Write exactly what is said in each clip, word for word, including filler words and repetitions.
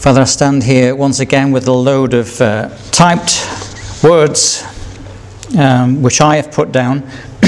Father, I stand here once again with a load of uh, typed words um, which I have put down.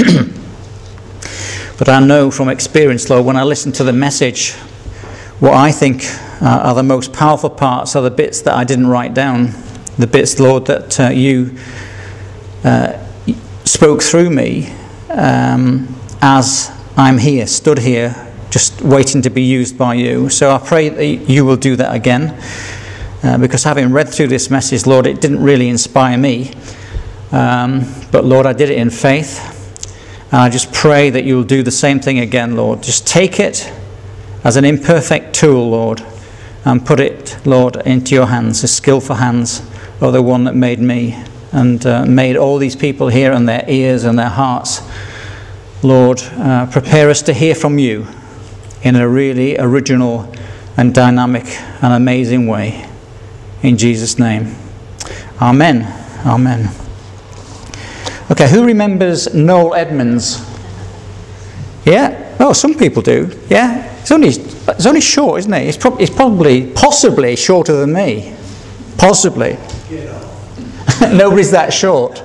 But I know from experience, Lord, when I listen to the message, what I think uh, are the most powerful parts are the bits that I didn't write down. The bits, Lord, that uh, you uh, spoke through me um, as I'm here, stood here, just waiting to be used by you. So I pray that you will do that again, uh, because having read through this message, Lord, it didn't really inspire me. Um, but Lord, I did it in faith. And I just pray that you'll do the same thing again, Lord. Just take it as an imperfect tool, Lord, and put it, Lord, into your hands, the skillful hands of the one that made me and uh, made all these people here and their ears and their hearts. Lord, uh, prepare us to hear from you in a really original and dynamic and amazing way. In Jesus' name. Amen. Amen. Okay, who remembers Noel Edmonds? Yeah? Oh, some people do. Yeah? It's only, it's only short, isn't it? It's, prob- it's probably, possibly shorter than me. Possibly. Nobody's that short.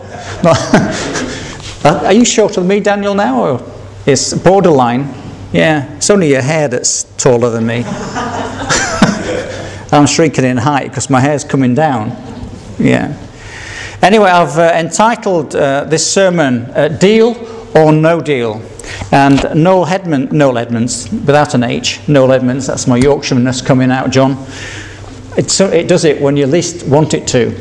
Are you shorter than me, Daniel, now? Or it's borderline? Yeah, it's only your hair that's taller than me. I'm shrinking in height because my hair's coming down. Yeah. Anyway, I've uh, entitled uh, this sermon uh, Deal or No Deal. And Noel Edmonds, Noel Edmonds, without an H, Noel Edmonds, that's my Yorkshireness coming out, John. It, so it does it when you least want it to.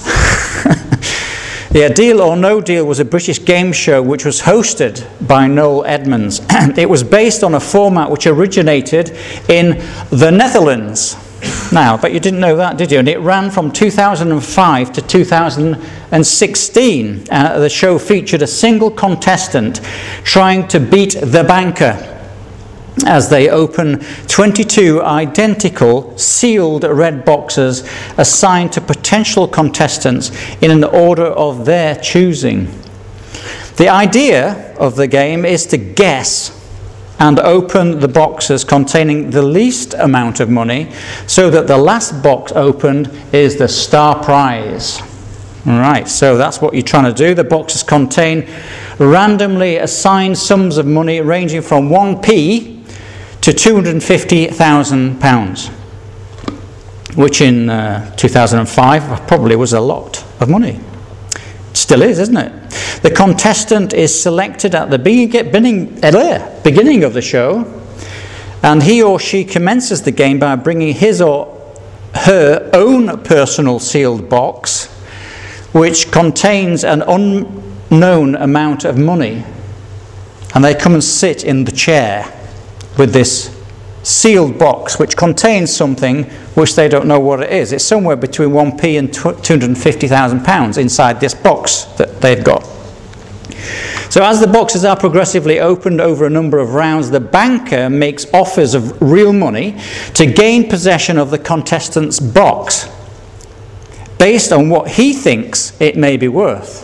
Yeah, Deal or No Deal was a British game show which was hosted by Noel Edmonds. It was based on a format which originated in the Netherlands. Now, but you didn't know that, did you? And it ran from two thousand five to two thousand sixteen. Uh, the show featured a single contestant trying to beat the banker as they open twenty-two identical sealed red boxes assigned to potential contestants in an order of their choosing. The idea of the game is to guess and open the boxes containing the least amount of money so that the last box opened is the star prize. Right, so that's what you're trying to do. The boxes contain randomly assigned sums of money ranging from one p to two hundred fifty thousand pounds, which in uh, two thousand five probably was a lot of money. Still is, isn't it? The contestant is selected at the beginning, beginning of the show, and he or she commences the game by bringing his or her own personal sealed box, which contains an unknown amount of money, and they come and sit in the chair with this sealed box which contains something which they don't know what it is. It's somewhere between one p and two hundred fifty thousand pounds inside this box that they've got. So as the boxes are progressively opened over a number of rounds, the banker makes offers of real money to gain possession of the contestant's box based on what he thinks it may be worth.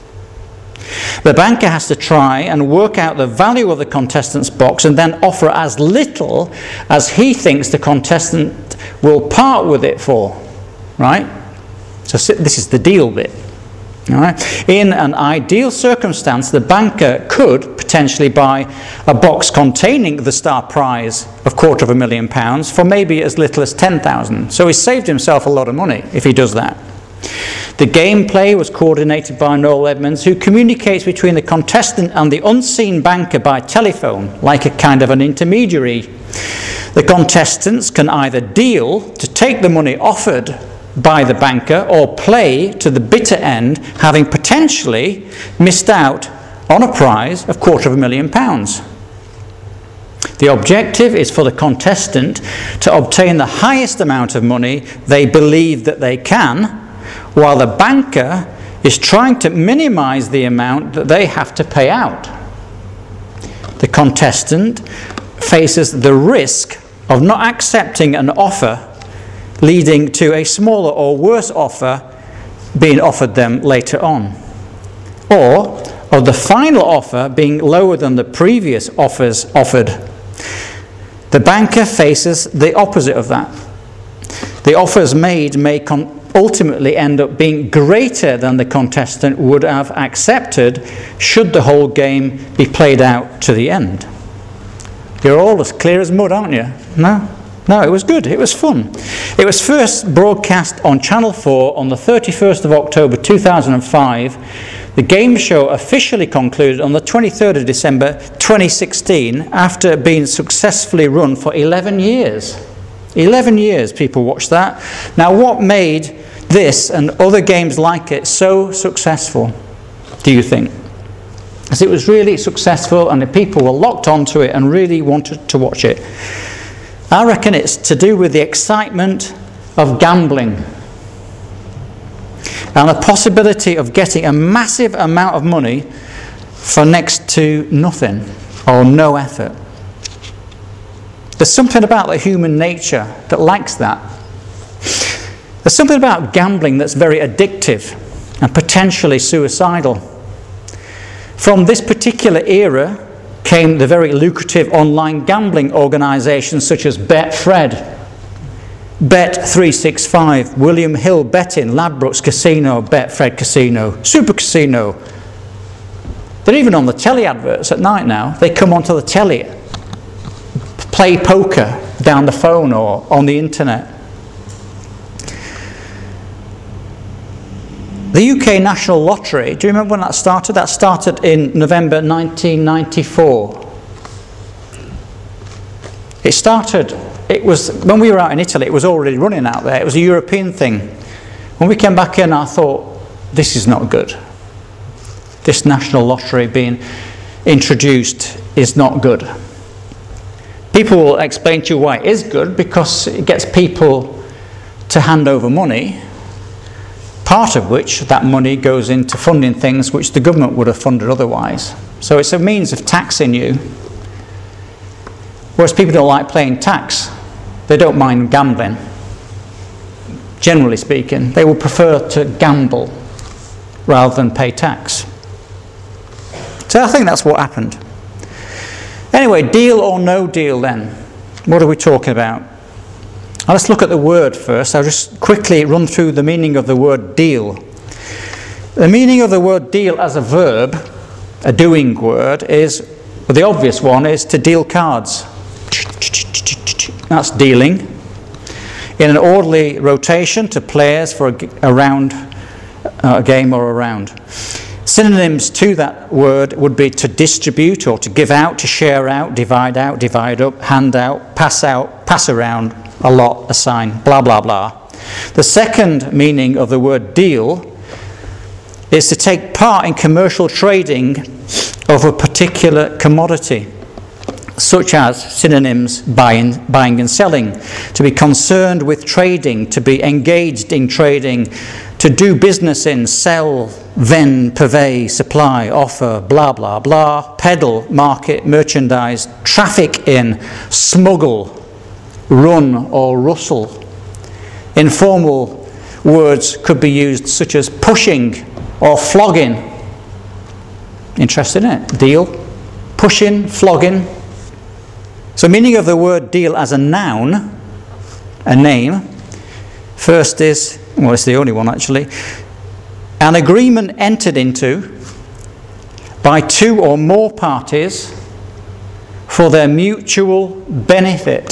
The banker has to try and work out the value of the contestant's box and then offer as little as he thinks the contestant will part with it for. Right? So this is the deal bit. All right? In an ideal circumstance, the banker could potentially buy a box containing the star prize of quarter of a million pounds for maybe as little as ten thousand. So he's saved himself a lot of money if he does that. The gameplay was coordinated by Noel Edmonds, who communicates between the contestant and the unseen banker by telephone, like a kind of an intermediary. The contestants can either deal to take the money offered by the banker or play to the bitter end, having potentially missed out on a prize of quarter of a million pounds. The objective is for the contestant to obtain the highest amount of money they believe that they can, while the banker is trying to minimize the amount that they have to pay out. The contestant faces the risk of not accepting an offer, leading to a smaller or worse offer being offered them later on, or of the final offer being lower than the previous offers offered. The banker faces the opposite of that. The offers made may con- ultimately end up being greater than the contestant would have accepted should the whole game be played out to the end. You're all as clear as mud, aren't you? No? No, it was good. It was fun. It was first broadcast on Channel four on the thirty-first of October two thousand five. The game show officially concluded on the twenty-third of December twenty sixteen after being successfully run for eleven years. eleven years people watched that. Now, what made this and other games like it so successful, do you think? Because it was really successful and the people were locked onto it and really wanted to watch it. I reckon it's to do with the excitement of gambling and the possibility of getting a massive amount of money for next to nothing or no effort. There's something about the human nature that likes that. There's something about gambling that's very addictive and potentially suicidal. From this particular era came the very lucrative online gambling organisations such as Betfred, Bet three sixty-five, William Hill Betting, Ladbrokes Casino, Betfred Casino, Super Casino. They're even on the telly adverts at night now. They come onto the telly, play poker down the phone or on the internet. The U K National Lottery, do you remember when that started? That started in November nineteen ninety-four. It started, it was, when we were out in Italy, it was already running out there. It was a European thing. When we came back in, I thought, this is not good. This national lottery being introduced is not good. People will explain to you why it is good, because it gets people to hand over money, part of which, that money, goes into funding things which the government would have funded otherwise. So it's a means of taxing you. Whereas people don't like paying tax. They don't mind gambling. Generally speaking, they would prefer to gamble rather than pay tax. So I think that's what happened. Anyway, deal or no deal then? What are we talking about? Now let's look at the word first. I'll just quickly run through the meaning of the word deal. The meaning of the word deal as a verb, a doing word, is, well, the obvious one is to deal cards. That's dealing. In an orderly rotation to players for a, a round, uh, a game or a round. Synonyms to that word would be to distribute or to give out, to share out, divide out, divide up, hand out, pass out, pass around, allot, assign, blah, blah, blah. The second meaning of the word deal is to take part in commercial trading of a particular commodity, such as synonyms buying, buying and selling, to be concerned with trading, to be engaged in trading, to do business in, sell, vend, purvey, supply, offer, blah, blah, blah, peddle, market, merchandise, traffic in, smuggle, run or rustle. Informal words could be used such as pushing or flogging. Interesting, isn't it? Deal, pushing, flogging. So meaning of the word deal as a noun, a name, first is, well, it's the only one actually, an agreement entered into by two or more parties for their mutual benefit,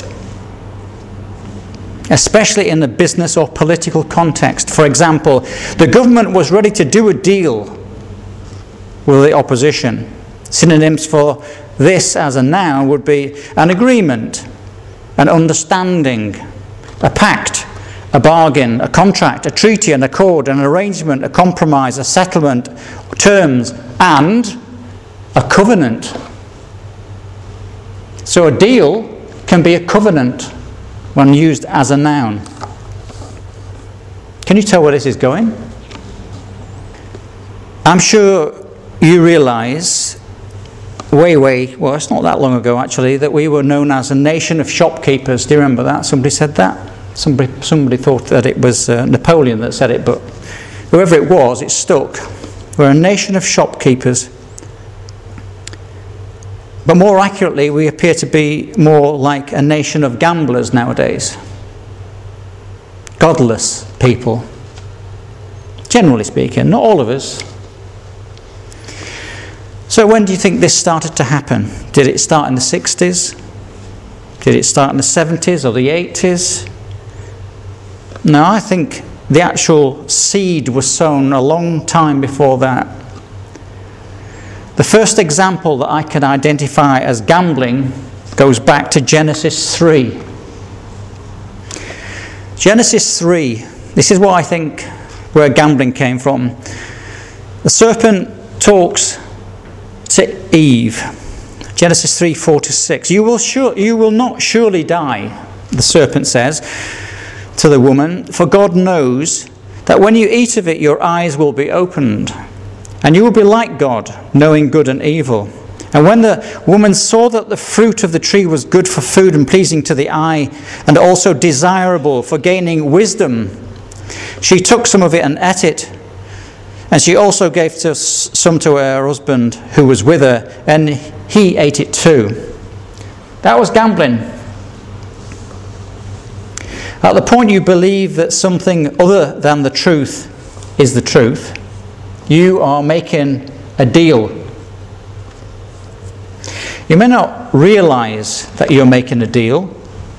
especially in the business or political context. For example, the government was ready to do a deal with the opposition. Synonyms for this as a noun would be an agreement, an understanding, a pact, a bargain, a contract, a treaty, an accord, an arrangement, a compromise, a settlement, terms, and a covenant. So a deal can be a covenant when used as a noun. Can you tell where this is going? I'm sure you realise way, way, well, it's not that long ago actually, that we were known as a nation of shopkeepers. Do you remember that? Somebody said that? Somebody, somebody thought that it was uh, Napoleon that said it, but whoever it was, it stuck. We're a nation of shopkeepers. But more accurately, we appear to be more like a nation of gamblers nowadays. godless people. Generally speaking, not all of us. So when do you think this started to happen? Did it start in the sixties? Did it start in the seventies or the eighties? No, I think the actual seed was sown a long time before that. The first example that I can identify as gambling goes back to Genesis three. Genesis three, this is what I think where gambling came from. The serpent talks to Eve. Genesis three, four to six. You will, sure, you will not surely die, the serpent says to the woman, for God knows that when you eat of it, your eyes will be opened, and you will be like God, knowing good and evil. And when the woman saw that the fruit of the tree was good for food and pleasing to the eye, and also desirable for gaining wisdom, she took some of it and ate it. And she also gave to some to her husband who was with her, and he ate it too. That was gambling. At the point you believe that something other than the truth is the truth, you are making a deal. You may not realize that you're making a deal,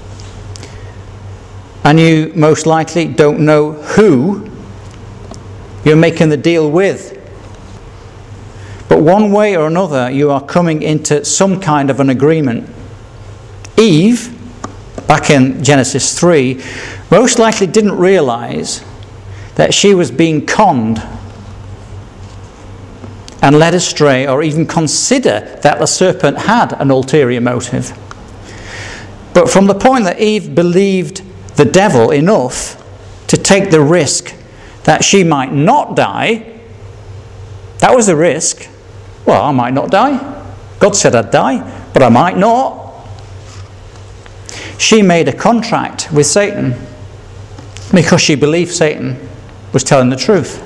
and you most likely don't know who you're making the deal with. But one way or another, you are coming into some kind of an agreement. Eve, back in Genesis three, most likely didn't realize that she was being conned and led astray, or even consider that the serpent had an ulterior motive. But from the point that Eve believed the devil enough to take the risk that she might not die, that was the risk. Well, I might not die. God said I'd die, but I might not. She made a contract with Satan because she believed Satan was telling the truth.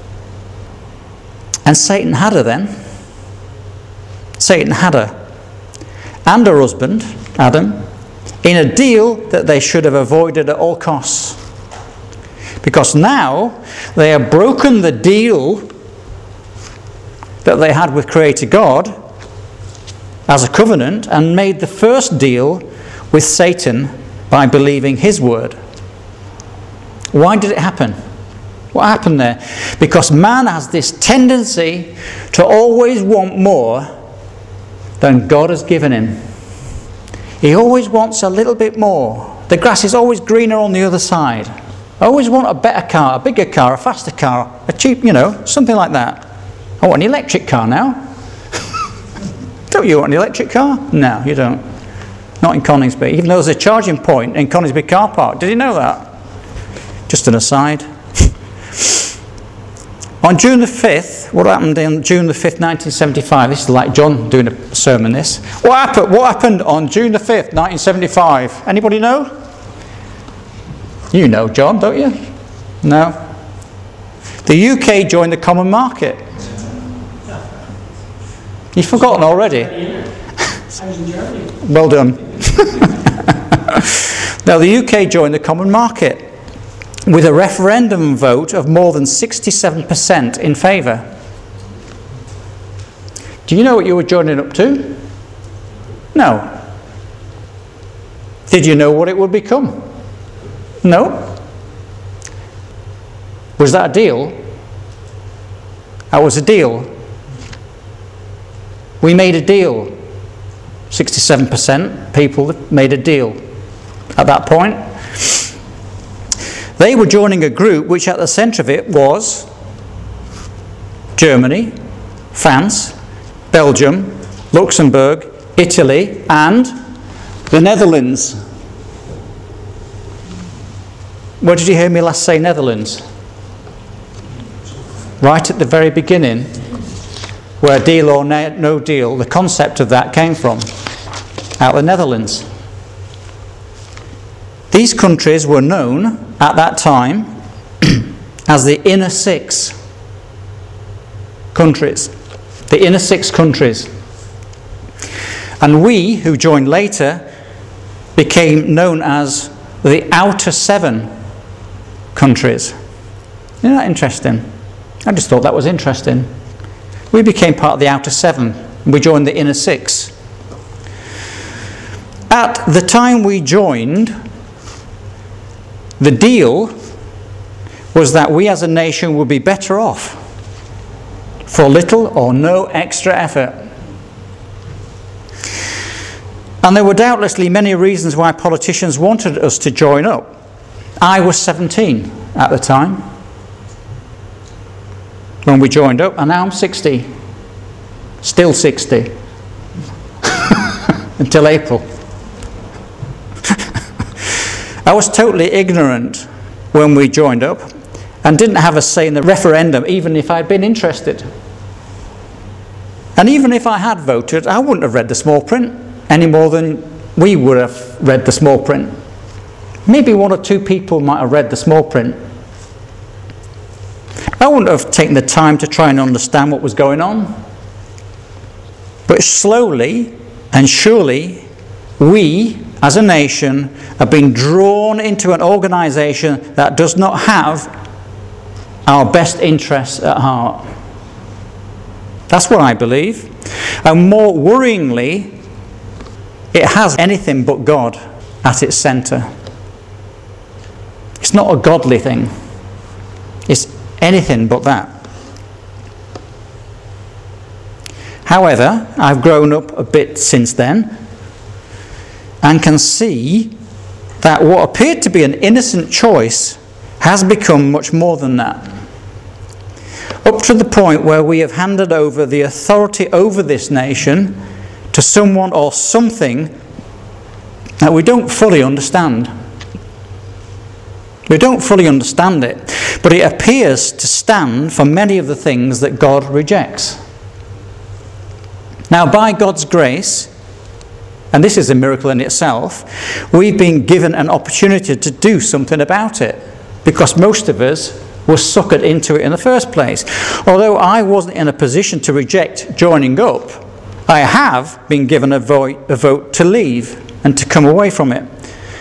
And Satan had her then. Satan had her and her husband, Adam, in a deal that they should have avoided at all costs. Because now they have broken the deal that they had with Creator God as a covenant and made the first deal with Satan by believing his word. Why did it happen? What happened there? Because man has this tendency to always want more than God has given him. He always wants a little bit more. The grass is always greener on the other side. I always want a better car, a bigger car, a faster car, a cheap, you know, something like that. I want an electric car now. Don't you want an electric car? No, you don't. Not in Coningsby. Even though there's a charging point in Coningsby car park. Did you know that? Just an aside. On June the fifth, what happened on June the fifth, nineteen seventy-five? This is like John doing a sermon, this. What happened, what happened on June the fifth, nineteen seventy-five? Anybody know? You know, John, don't you? No? The U K joined the common market. You've forgotten already? Well done. Now, the U K joined the common market with a referendum vote of more than sixty-seven percent in favour. Do you know what you were joining up to? No. Did you know what it would become? No. Was that a deal? That was a deal. We made a deal. sixty-seven percent people made a deal at that point. They were joining a group which at the centre of it was Germany, France, Belgium, Luxembourg, Italy, and the Netherlands. Where did you hear me last say Netherlands? Right at the very beginning, where deal or no deal, the concept of that came from, out of the Netherlands. These countries were known at that time as the inner six countries. The inner six countries. And we, who joined later, became known as the outer seven countries. Isn't that interesting? I just thought that was interesting. We became part of the outer seven. We joined the inner six. At the time we joined, the deal was that we as a nation would be better off for little or no extra effort. And there were doubtlessly many reasons why politicians wanted us to join up. I was seventeen at the time when we joined up, and now I'm sixty. Still sixty. Until April. I was totally ignorant when we joined up and didn't have a say in the referendum, even if I'd been interested. And even if I had voted, I wouldn't have read the small print any more than we would have read the small print. Maybe one or two people might have read the small print. I wouldn't have taken the time to try and understand what was going on. But slowly and surely, we as a nation have been drawn into an organisation that does not have our best interests at heart. That's what I believe. And more worryingly, it has anything but God at its centre. It's not a godly thing. It's anything but that. However, I've grown up a bit since then and can see that what appeared to be an innocent choice has become much more than that. Up to the point where we have handed over the authority over this nation to someone or something that we don't fully understand. We don't fully understand it, but it appears to stand for many of the things that God rejects. Now, by God's grace, and this is a miracle in itself, we've been given an opportunity to do something about it, because most of us were suckered into it in the first place. Although I wasn't in a position to reject joining up, I have been given a vote, a vote to leave and to come away from it.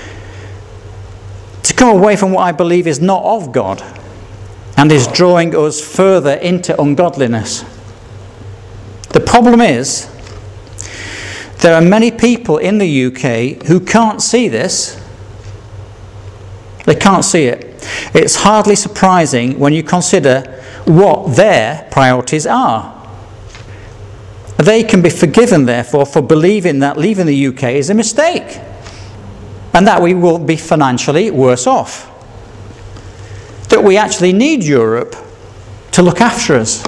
To come away from what I believe is not of God and is drawing us further into ungodliness. The problem is, there are many people in the U K who can't see this. They can't see it. It's hardly surprising when you consider what their priorities are. They can be forgiven, therefore, for believing that leaving the U K is a mistake and that we will be financially worse off. That we actually need Europe to look after us.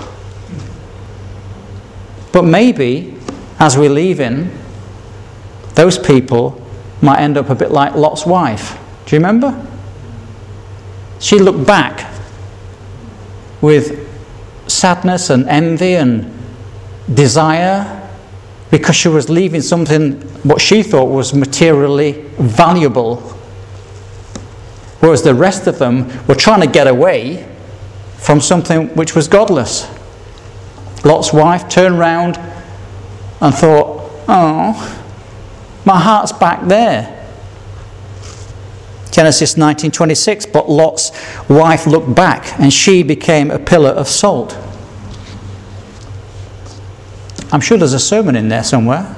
But maybe, as we're leaving, those people might end up a bit like Lot's wife. Do you remember? She looked back with sadness and envy and desire because she was leaving something what she thought was materially valuable, whereas the rest of them were trying to get away from something which was godless. Lot's wife turned round and thought, oh, my heart's back there. Genesis nineteen twenty-six, but Lot's wife looked back and she became a pillar of salt. I'm sure there's a sermon in there somewhere.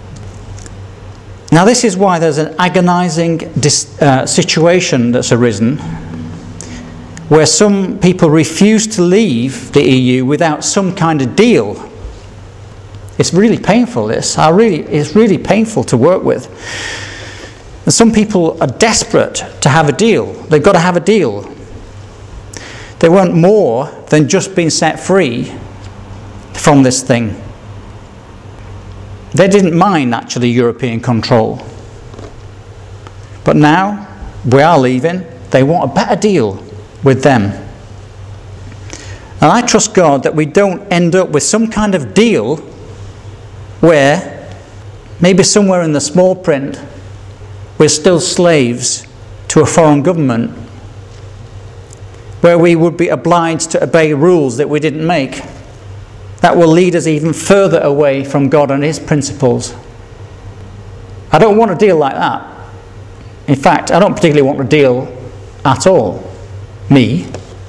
Now this is why there's an agonizing dis- uh, situation that's arisen where some people refuse to leave the E U without some kind of deal. It's really painful, this. I really, it's really painful to work with. And some people are desperate to have a deal. They've got to have a deal. They want more than just being set free from this thing. They didn't mind, actually, European control. But now, we are leaving. They want a better deal with them. And I trust God that we don't end up with some kind of deal where, maybe somewhere in the small print, we're still slaves to a foreign government, where we would be obliged to obey rules that we didn't make. That will lead us even further away from God and His principles. I don't want a deal like that. In fact, I don't particularly want a deal at all. me.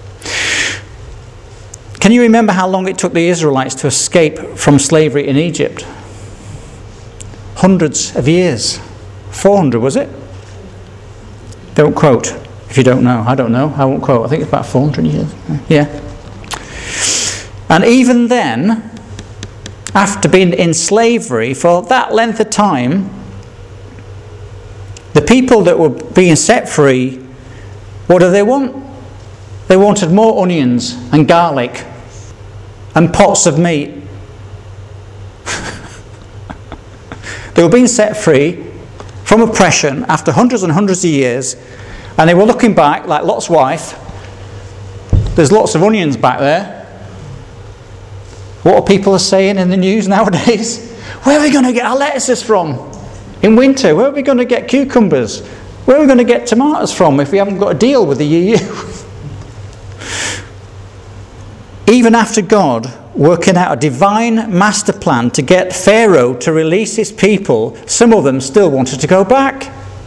Can you remember how long it took the Israelites to escape from slavery in Egypt? Hundreds of years. four hundred, was it? Don't quote if you don't know. I don't know. I won't quote. I think it's about four hundred years. Yeah. And even then, after being in slavery for that length of time, the people that were being set free, what do they want? They wanted more onions and garlic and pots of meat. They were being set free from oppression after hundreds and hundreds of years, and they were looking back like Lot's wife. There's lots of onions back there. What are people saying in the news nowadays? Where are we going to get our lettuces from in winter? Where are we going to get cucumbers? Where are we going to get tomatoes from if we haven't got a deal with the E U? Even after God working out a divine master plan to get Pharaoh to release his people, some of them still wanted to go back.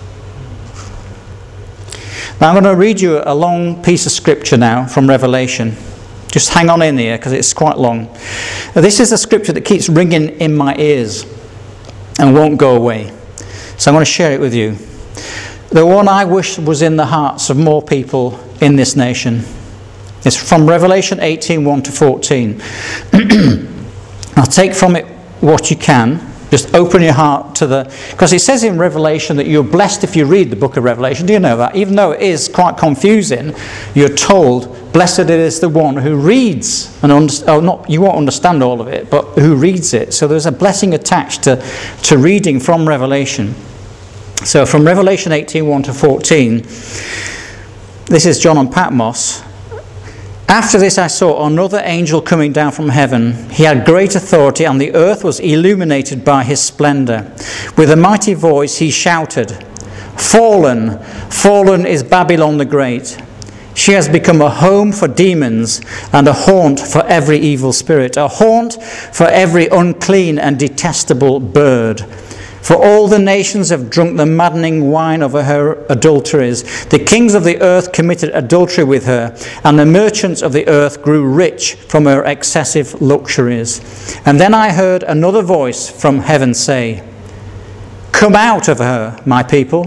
Now I'm going to read you a long piece of scripture now from Revelation. Just hang on in here because it's quite long. Now, this is a scripture that keeps ringing in my ears and won't go away. So I'm going to share it with you. The one I wish was in the hearts of more people in this nation. It's from Revelation eighteen, one to fourteen. I'll take from it what you can. Just open your heart to the... Because it says in Revelation that you're blessed if you read the book of Revelation. Do you know that? Even though it is quite confusing, you're told, blessed is the one who reads. and under, oh, not You won't understand all of it, but who reads it. So there's a blessing attached to, to reading from Revelation. So from Revelation eighteen, one to fourteen, this is John on Patmos. After this I saw another angel coming down from heaven. He had great authority, and the earth was illuminated by his splendor. With a mighty voice he shouted, "Fallen, fallen is Babylon the Great. She has become a home for demons and a haunt for every evil spirit, a haunt for every unclean and detestable bird. For all the nations have drunk the maddening wine of her adulteries. The kings of the earth committed adultery with her, and the merchants of the earth grew rich from her excessive luxuries." And then I heard another voice from heaven say, "Come out of her, my people,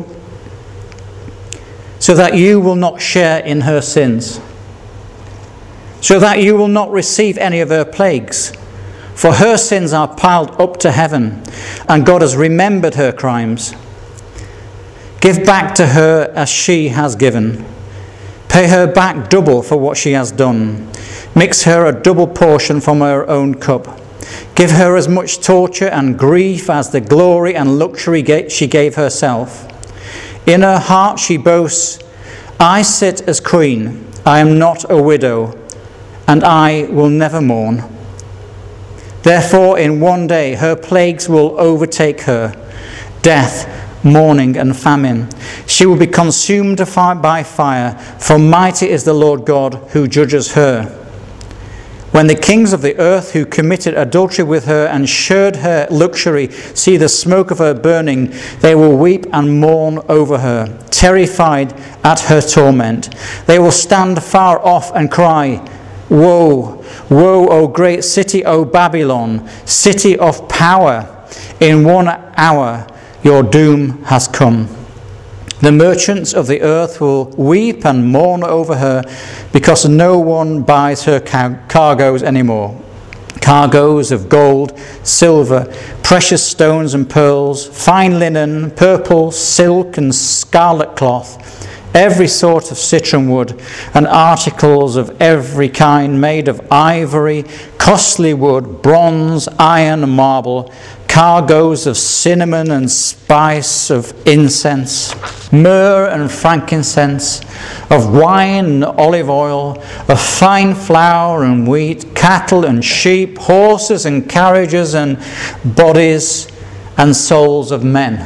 so that you will not share in her sins, so that you will not receive any of her plagues. For her sins are piled up to heaven, and God has remembered her crimes. Give back to her as she has given. Pay her back double for what she has done. Mix her a double portion from her own cup. Give her as much torture and grief as the glory and luxury she gave herself. In her heart she boasts, 'I sit as queen, I am not a widow, and I will never mourn.' Therefore, in one day her plagues will overtake her, death, mourning, and famine. She will be consumed by fire, for mighty is the Lord God who judges her. When the kings of the earth who committed adultery with her and shared her luxury see the smoke of her burning, they will weep and mourn over her, terrified at her torment. They will stand far off and cry, 'Woe, woe, O great city, O Babylon, city of power! In one hour your doom has come. The merchants of the earth will weep and mourn over her, because no one buys her car- cargoes anymore. Cargoes of gold, silver, precious stones and pearls, fine linen, purple, silk and scarlet cloth, every sort of citron wood, and articles of every kind made of ivory, costly wood, bronze, iron, and marble, cargoes of cinnamon and spice, of incense, myrrh and frankincense, of wine and olive oil, of fine flour and wheat, cattle and sheep, horses and carriages, and bodies and souls of men.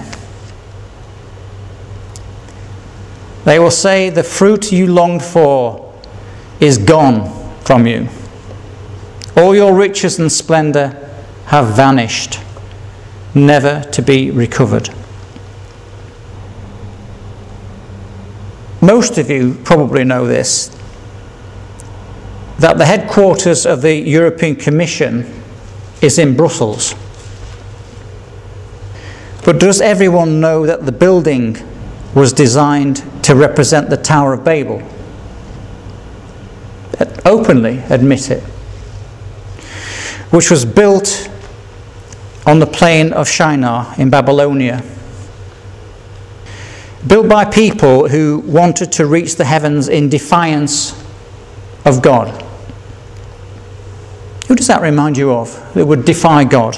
They will say, the fruit you longed for is gone from you. All your riches and splendor have vanished, never to be recovered." Most of you probably know this. that the headquarters of the European Commission is in Brussels. But does everyone know that the building was designed to represent the Tower of Babel? Openly admit it. Which was built on the plain of Shinar in Babylonia. Built by people who wanted to reach the heavens in defiance of God. Who does that remind you of? That would defy God?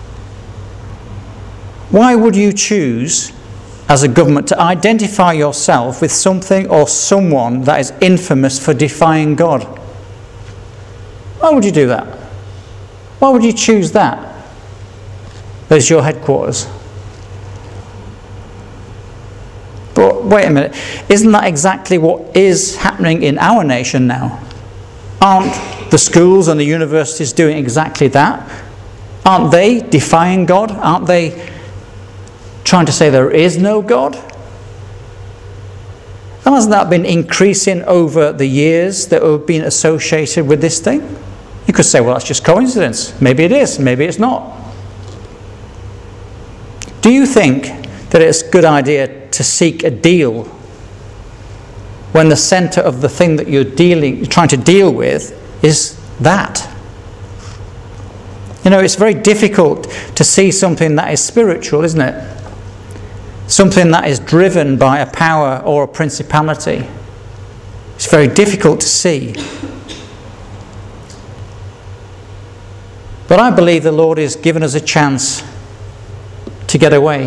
Why would you choose as a government to identify yourself with something or someone that is infamous for defying God? Why would you do that? Why would you choose that as your headquarters? But wait a minute, isn't that exactly what is happening in our nation now? Aren't the schools and the universities doing exactly that? Aren't they defying God? Aren't they trying to say there is no God? And hasn't that been increasing over the years that have been associated with this thing? You could say, well, that's just coincidence. Maybe it is, maybe it's not. Do you think that it's a good idea to seek a deal when the centre of the thing that you're dealing, trying to deal with is that? You know, it's very difficult to see something that is spiritual, isn't it? Something that is driven by a power or a principality. It's very difficult to see. But I believe the Lord has given us a chance to get away,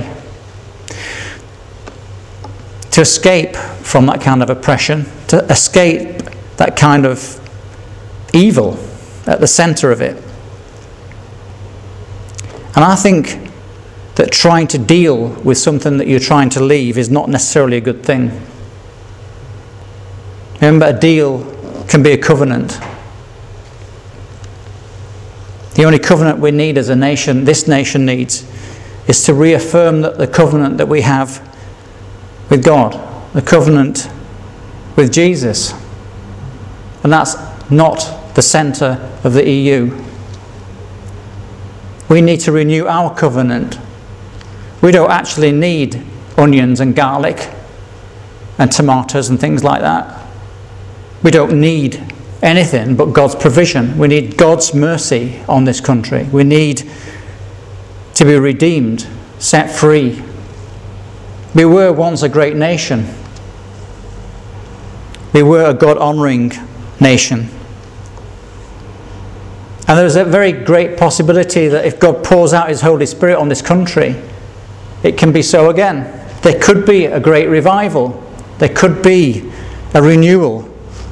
to escape from that kind of oppression, to escape that kind of evil at the centre of it. And I think that trying to deal with something that you're trying to leave is not necessarily a good thing. Remember, a deal can be a covenant. The only covenant we need as a nation, this nation needs, is to reaffirm that the covenant that we have with God, the covenant with Jesus. And that's not the centre of the E U. We need to renew our covenant. We don't actually need onions and garlic and tomatoes and things like that. We don't need anything but God's provision. We need God's mercy on this country. We need to be redeemed, set free. We were once a great nation. We were a God-honouring nation. And there's a very great possibility that if God pours out His Holy Spirit on this country, it can be so again. There could be a great revival. There could be a renewal.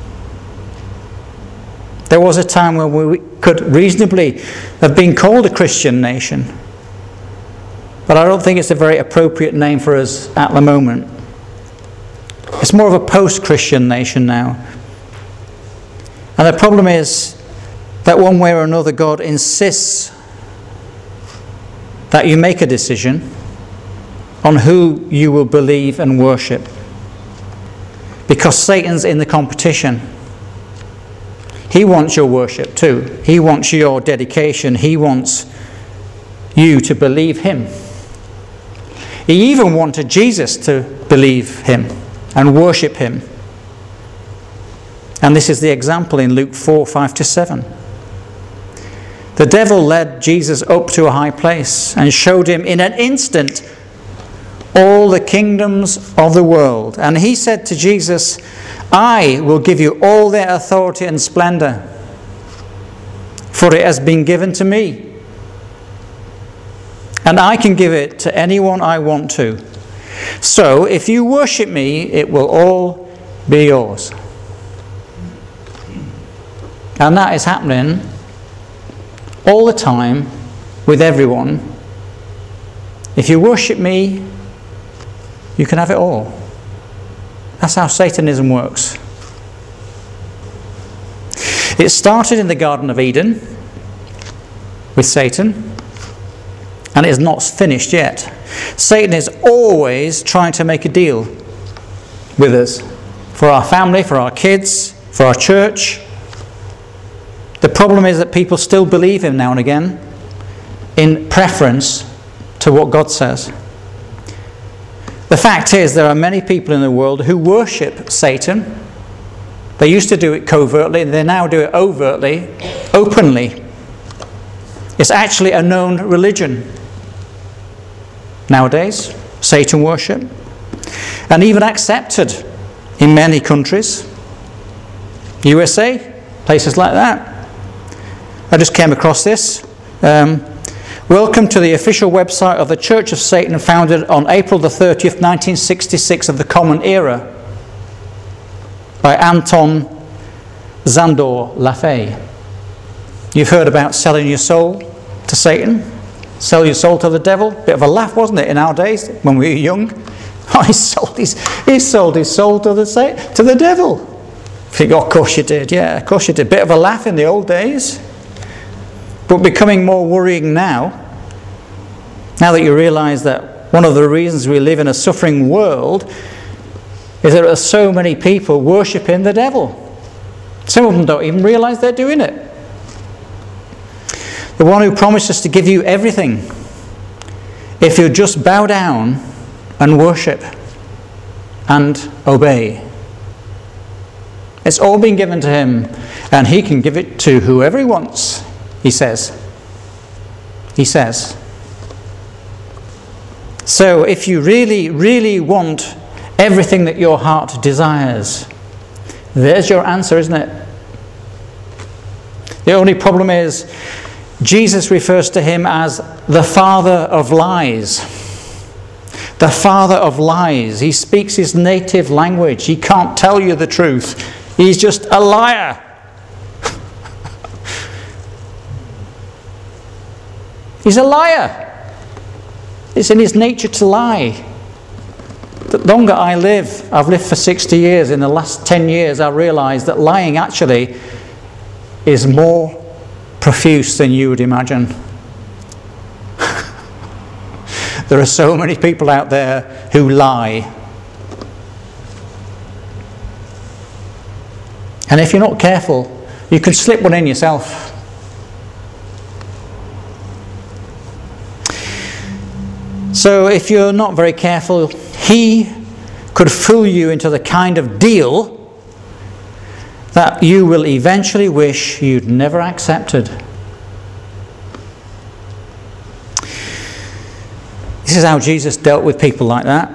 There was a time when we could reasonably have been called a Christian nation. But I don't think it's a very appropriate name for us at the moment. It's more of a post-Christian nation now. And the problem is that one way or another God insists that you make a decision on who you will believe and worship. Because Satan's in the competition. He wants your worship too. He wants your dedication. He wants you to believe him. He even wanted Jesus to believe him and worship him. And this is the example in Luke four, five to seven. The devil led Jesus up to a high place and showed him in an instant all the kingdoms of the world. And he said to Jesus, I will give you all their authority and splendor, for it has been given to me. And I can give it to anyone I want to. So if you worship me, it will all be yours. And that is happening all the time with everyone. If you worship me, you can have it all. That's how Satanism works. It started in the Garden of Eden with Satan, and it is not finished yet. Satan is always trying to make a deal with us, for our family, for our kids, for our church. The problem is that people still believe him now and again in preference to what God says. The fact is, there are many people in the world who worship Satan. They used to do it covertly, they now do it overtly, openly. It's actually a known religion nowadays, Satan worship, and even accepted in many countries. U S A, places like that. I just came across this. Um, Welcome to the official website of the Church of Satan, founded on April the thirtieth, nineteen sixty-six of the Common Era, by Anton Szandor LaFay. You've heard about selling your soul to Satan, sell your soul to the devil. Bit of a laugh, wasn't it, in our days when we were young? Oh, he sold his, he sold his soul to the to the devil. Think, oh, of course you did. Yeah, of course you did. Bit of a laugh in the old days, but becoming more worrying now. Now that you realise that one of the reasons we live in a suffering world is that there are so many people worshipping the devil. Some of them don't even realise they're doing it. The one who promises to give you everything if you just bow down and worship and obey. It's all been given to him, and he can give it to whoever he wants, he says. He says. So if you really, really want everything that your heart desires, there's your answer, isn't it? The only problem is, Jesus refers to him as the father of lies. The father of lies. He speaks his native language. He can't tell you the truth. He's just a liar. He's a liar. It's in his nature to lie. The longer I live, I've lived for sixty years, in the last ten years I realised that lying actually is more profuse than you would imagine. There are so many people out there who lie. And if you're not careful, you can slip one in yourself. So if you're not very careful, he could fool you into the kind of deal that you will eventually wish you'd never accepted. This is how Jesus dealt with people like that.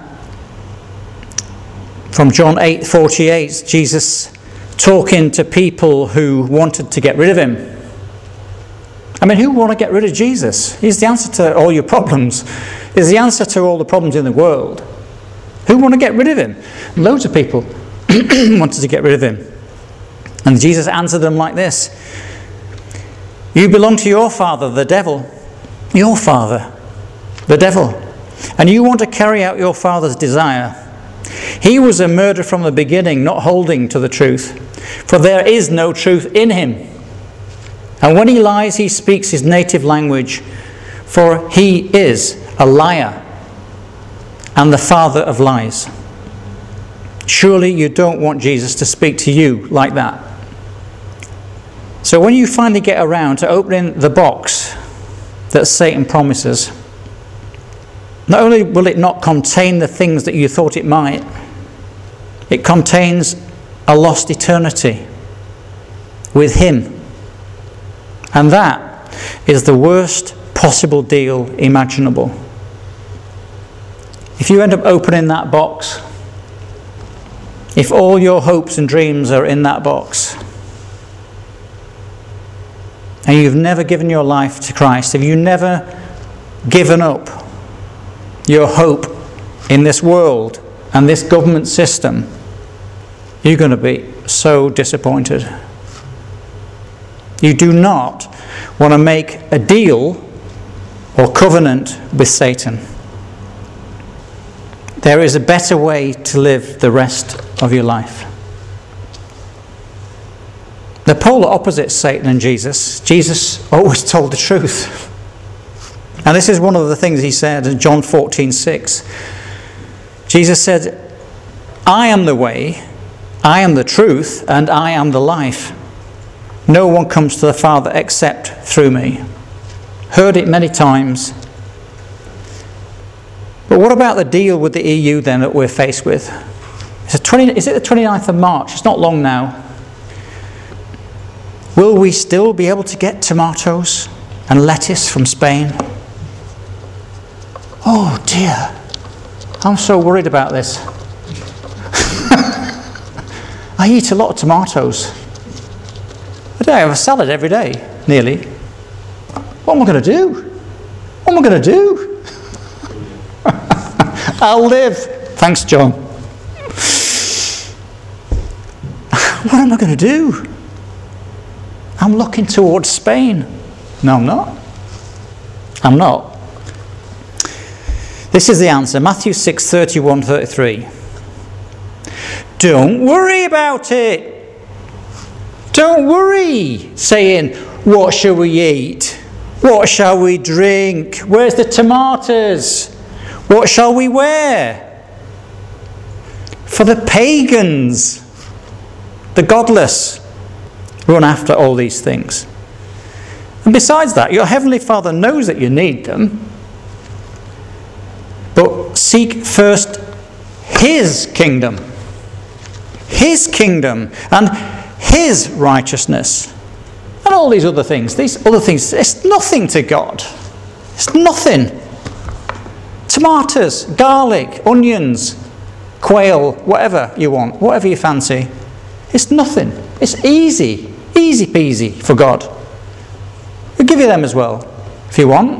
From John eight forty-eight, Jesus talking to people who wanted to get rid of him. I mean, who want to get rid of Jesus? He's the answer to all your problems. He's the answer to all the problems in the world. Who want to get rid of him? Loads of people wanted to get rid of him. And Jesus answered them like this. You belong to your father, the devil. Your father, the devil. And you want to carry out your father's desire. He was a murderer from the beginning, not holding to the truth. For there is no truth in him. And when he lies, he speaks his native language. For he is a liar and the father of lies. Surely you don't want Jesus to speak to you like that. So when you finally get around to opening the box that Satan promises, not only will it not contain the things that you thought it might, it contains a lost eternity with him. And that is the worst possible deal imaginable. If you end up opening that box, if all your hopes and dreams are in that box, and you've never given your life to Christ, if you've never given up your hope in this world and this government system, you're going to be so disappointed. You do not want to make a deal or covenant with Satan. There is a better way to live the rest of your life. The polar opposite, Satan and Jesus. Jesus always told the truth. And this is one of the things he said in John fourteen six. Jesus said, I am the way, I am the truth, and I am the life. No one comes to the Father except through me. Heard it many times. But what about the deal with the E U then that we're faced with? It's a twenty, is it the twenty-ninth of March? It's not long now. Will we still be able to get tomatoes and lettuce from Spain? Oh dear. I'm so worried about this. I eat a lot of tomatoes. I do. I have a salad every day, nearly. What am I going to do? What am I going to do? I'll live. Thanks, John. What am I going to do? I'm looking towards Spain. No, I'm not. I'm not. This is the answer. Matthew six, thirty-one, thirty-three. Don't worry about it. Don't worry, saying, what shall we eat? What shall we drink? Where's the tomatoes? What shall we wear? For the pagans, the godless, run after all these things. And besides that, your Heavenly Father knows that you need them. But seek first His kingdom. His kingdom and His righteousness. And all these other things. These other things, it's nothing to God. It's nothing. Tomatoes, garlic, onions, quail, whatever you want, whatever you fancy. It's nothing. It's easy. Easy peasy for God. We'll give you them as well, if you want.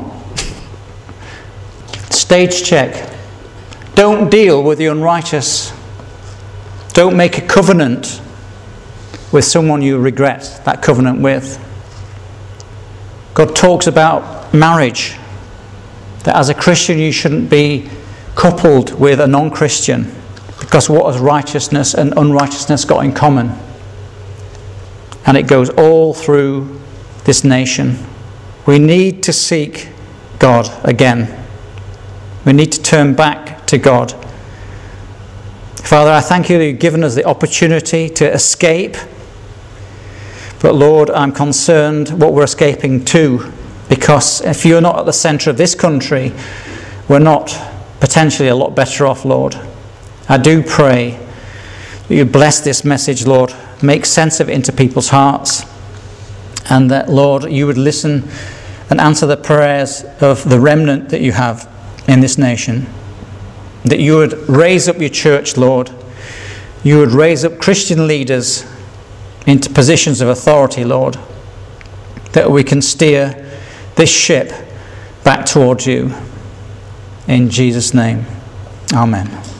Stage check. Don't deal with the unrighteous. Don't make a covenant with someone you regret that covenant with. God talks about marriage. That as a Christian you shouldn't be coupled with a non-Christian. Because what has righteousness and unrighteousness got in common? And it goes all through this nation. We need to seek God again. We need to turn back to God. Father, I thank you that you've given us the opportunity to escape. But Lord, I'm concerned what we're escaping to. Because if you're not at the centre of this country, we're not potentially a lot better off, Lord. I do pray that you bless this message, Lord. Make sense of it into people's hearts. And that, Lord, you would listen and answer the prayers of the remnant that you have in this nation. That you would raise up your church, Lord. You would raise up Christian leaders into positions of authority, Lord. That we can steer this ship back towards you. In Jesus' name, amen.